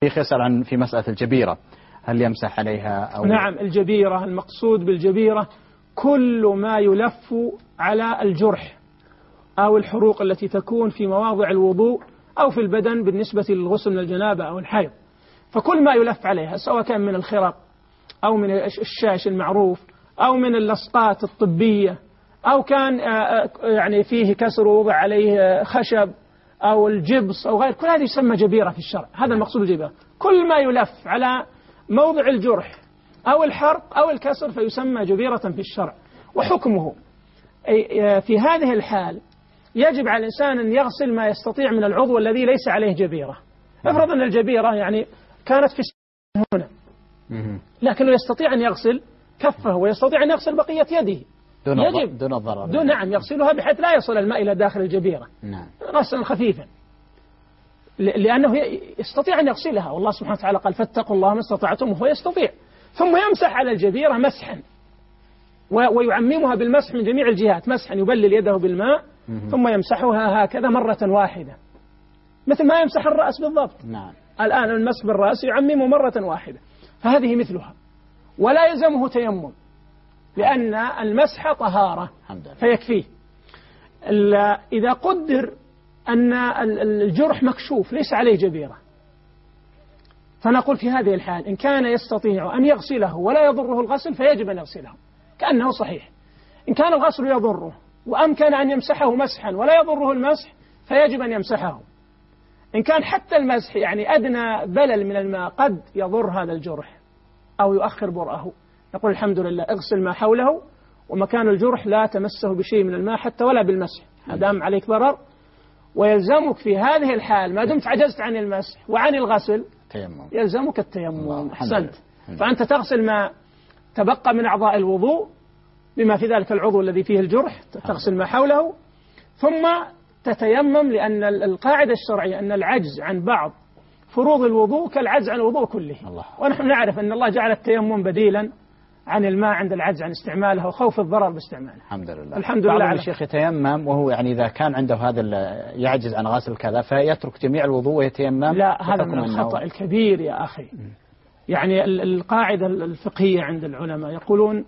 شيخ يسأل عن في مسألة الجبيرة، هل يمسح عليها أو؟ نعم، الجبيرة المقصود بالجبيرة كل ما يلف على الجرح أو الحروق التي تكون في مواضع الوضوء أو في البدن بالنسبة للغسل من الجنابة أو الحيض، فكل ما يلف عليها سواء كان من الخرق أو من الشاش المعروف أو من اللصقات الطبية أو كان يعني فيه كسر ووضع عليه خشب أو الجبس أو غير، كل هذه يسمى جبيرة في الشرع. هذا المقصود بالجبيرة، كل ما يلف على موضع الجرح أو الحرق أو الكسر فيسمى جبيرة في الشرع. وحكمه في هذه الحال يجب على الإنسان أن يغسل ما يستطيع من العضو الذي ليس عليه جبيرة. افرض أن الجبيرة يعني كانت في هنا، لكنه يستطيع أن يغسل كفه ويستطيع أن يغسل بقية يده دون ضرر. نعم، يغسلها بحيث لا يصل الماء إلى داخل الجبيرة، نعم، غسلا خفيفا، لأنه يستطيع أن يغسلها، والله سبحانه وتعالى قال فاتقوا الله ما استطعتم، وهو يستطيع. ثم يمسح على الجبيرة مسحا ويعممها بالمسح من جميع الجهات، مسحا يبلل يده بالماء ثم يمسحها هكذا مرة واحدة مثل ما يمسح الرأس بالضبط. نعم. الآن المسح بالرأس يعممه مرة واحدة، فهذه مثلها، ولا يلزمه تيمم لأن المسح طهارة فيكفيه. إذا قدر أن الجرح مكشوف ليس عليه جبيرة، فنقول في هذه الحال إن كان يستطيع أن يغسله ولا يضره الغسل فيجب أن يغسله كأنه صحيح. إن كان الغسل يضره وأمكن أن يمسحه مسحا ولا يضره المسح فيجب أن يمسحه. إن كان حتى المسح يعني أدنى بلل من الماء قد يضر هذا الجرح أو يؤخر برأه، نقول الحمد لله اغسل ما حوله ومكان الجرح لا تمسه بشيء من الماء حتى ولا بالمسح، ما دام عليك ضرر. ويلزمك في هذه الحال ما دمت عجزت عن المسح وعن الغسل يلزمك التيمم. أحسنت. فأنت تغسل ما تبقى من أعضاء الوضوء بما في ذلك العضو الذي فيه الجرح، تغسل ما حوله ثم تتيمم، لأن القاعدة الشرعية أن العجز عن بعض فروض الوضوء كالعجز عن الوضوء كله. ونحن نعرف أن الله جعل التيمم بديلا عن الماء عند العجز عن استعماله وخوف الضرر باستعماله. الحمد لله. بعض الشيخ يتيمم وهو يعني إذا كان عنده هذا يعجز عن غسل كذا فيترك جميع الوضوء ويتيمم. لا، هذا من الخطأ الكبير يا أخي. يعني القاعدة الفقهية عند العلماء يقولون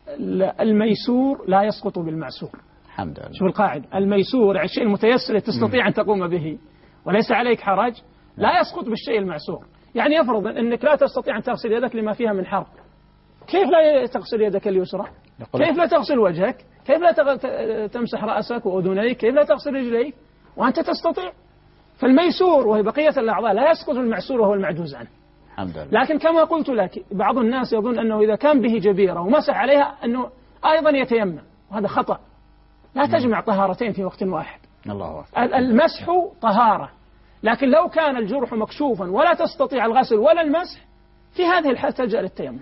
الميسور لا يسقط بالمعسور. الحمد لله. شوف القاعدة، الميسور الشيء المتيسر تستطيع أن تقوم به وليس عليك حرج لا يسقط بالشيء المعسور. يعني يفرض أنك لا تستطيع أن تغسل يدك لما فيها من حرق، كيف لا تغسل يدك اليسرى؟ كيف لا تغسل وجهك؟ كيف لا تمسح رأسك وأذنيك؟ كيف لا تغسل رجليك وأنت تستطيع؟ فالميسور وهي بقية الأعضاء لا يسقط المعسور وهو المعجوز عنه. الحمد لله. لكن كما قلت لك بعض الناس يظن أنه إذا كان به جبيرة ومسح عليها أنه أيضا يتيمم، وهذا خطأ. لا تجمع طهارتين في وقت واحد. الله أكبر. المسح طهارة، لكن لو كان الجرح مكشوفا ولا تستطيع الغسل ولا المسح في هذه الحالة تلجأ للتيمم.